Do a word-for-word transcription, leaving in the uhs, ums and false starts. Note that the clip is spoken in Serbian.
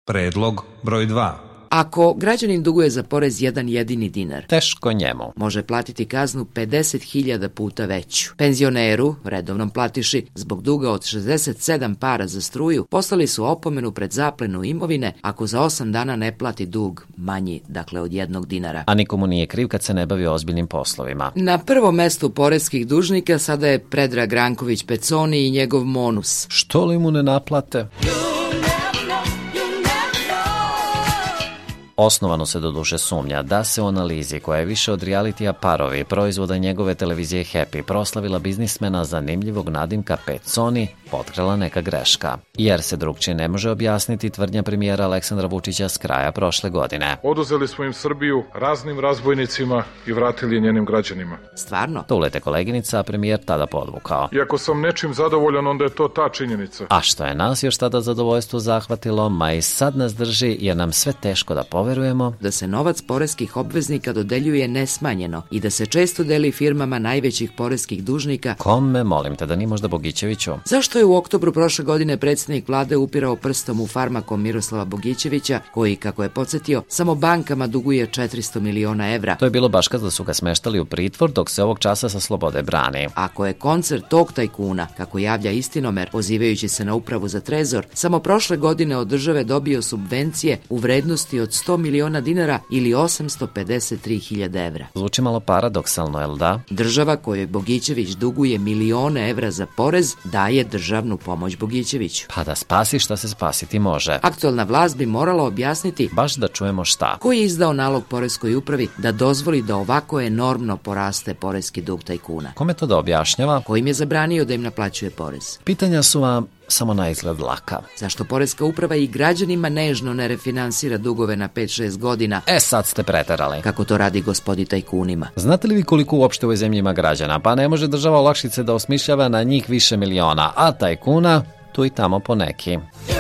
Predlog broj dva. Ako građanin duguje za porez jedan jedini dinar, teško njemu. Može platiti kaznu pedeset hiljada puta veću. Penzioneru, redovnom platiši, zbog duga od šezdeset sedam para za struju, poslali su opomenu pred zaplenu imovine ako za osam dana ne plati dug manji, dakle od jednog dinara. A nikomu nije kriv kad se ne bavi ozbiljnim poslovima. Na prvom mestu poreskih dužnika sada je Predrag Ranković Peconi i njegov Monus. Što li mu ne naplate? Osnovano se doduše sumnja da se u analizi koja je više od realitija Parovi, proizvoda njegove televizije Happy, proslavila biznismena zanimljivog nadimka Peconi, potkrala neka greška. Jer se drugčije ne može objasniti tvrdnja premijera Aleksandra Vučića s kraja prošle godine. Oduzeli smo im Srbiju raznim razbojnicima i vratili je njenim građanima. Stvarno? To ulete koleginica, a premijer tada podvukao. I ako sam nečim zadovoljan, onda je to ta činjenica. A što je nas još tada zadovoljstvo zahvatilo, ma i sad nas drži jer nam sve teško da poverujemo da se novac poreskih obveznika dodeljuje nesmanjeno i da se često deli firmama najvećih poreskih dužnika. Kome, molim te, da ni možda Bogićeviću? Zašto je u oktobru prošle godine predsjednik vlade upirao prstom u Farmakom Miroslava Bogićevića, koji, kako je podsjetio, samo bankama duguje četiristo miliona evra? To je bilo baš kada su ga smeštali u pritvor, dok se ovog časa sa slobode brani. Ako je koncert tog tajkuna, kako javlja Istinomer, pozivajući se na upravu za trezor, samo prošle godine od države dobio subvencije u vrednosti od sto miliona dinara ili osamsto pedeset tri hiljade evra. Zvuči malo paradoksalno, jel da? Država kojoj Bogićević duguje milione evra za porez daje državnu pomoć Bogićeviću. Pa da spasi šta se spasiti može. Aktualna vlast bi morala objasniti, baš da čujemo šta. Ko je izdao nalog poreskoj upravi da dozvoli da ovako enormno poraste poreski dug tajkuna? Kome to da objašnjava? Ko im je zabranio da im naplaćuje porez? Pitanja su vam samo na izgled laka. Zašto poreska uprava i građanima nežno ne refinansira dugove na pet šest godina? E, sad ste preterali. Kako to radi gospodi tajkunima? Znate li vi koliko uopšte u ovoj zemlji ima građana? Pa ne može država olakšice da osmišljava na njih više miliona, a tajkuna tu i tamo po neki.